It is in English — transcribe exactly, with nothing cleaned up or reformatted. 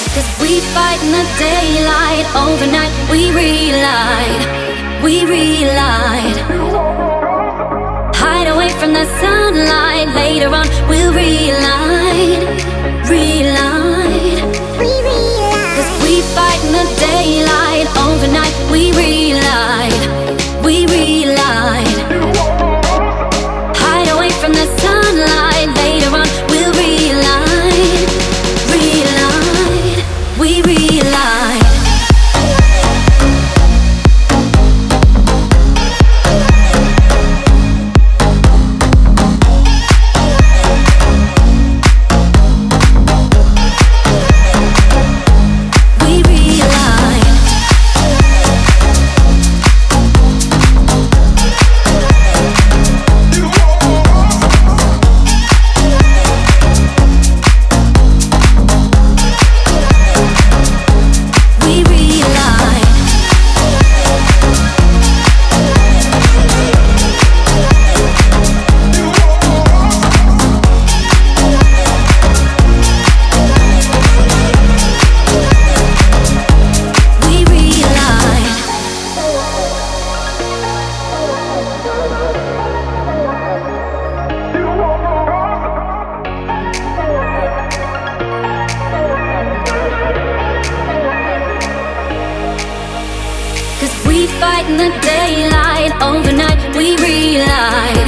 'Cause we fight in the daylight, overnight we relied, we relied. Hide away from the sunlight, later on we'll relight, relight. 'Cause we fight in the daylight, overnight we relied, we relied. Hide away from the sunlight, later on we'll relight, relight, we relight. We fight in the daylight, overnight we relied.